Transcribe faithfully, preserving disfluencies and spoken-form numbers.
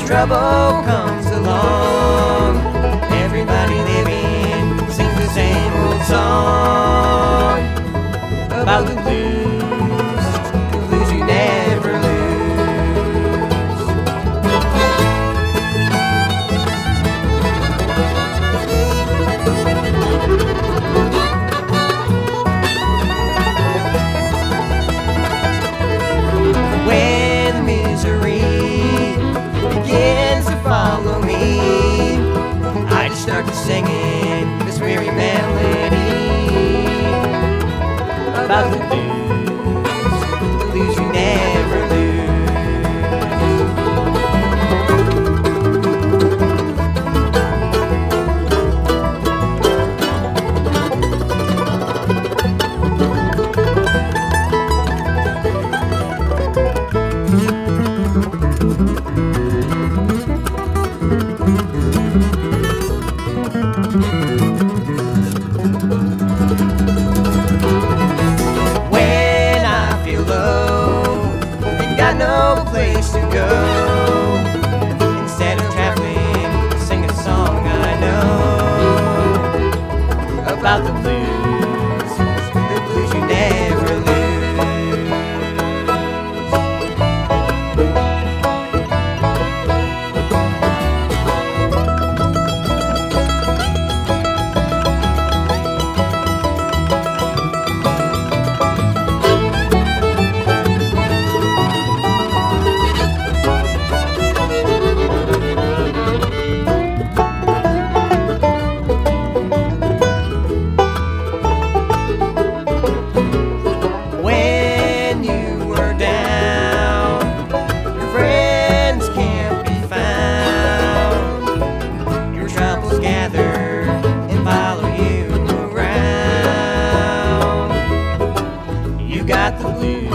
trouble comes along, everybody living sings the same old song about the blues, the blues you never lose. When misery begins to follow me, I just start to singing this weary melody about the blues, the blues you never lose. When I feel low and got no place to go, instead of traveling, sing a song I know about the blues, the blues you never lose. When you are down, your friends can't be found, your troubles gather and follow you around. You got the blues.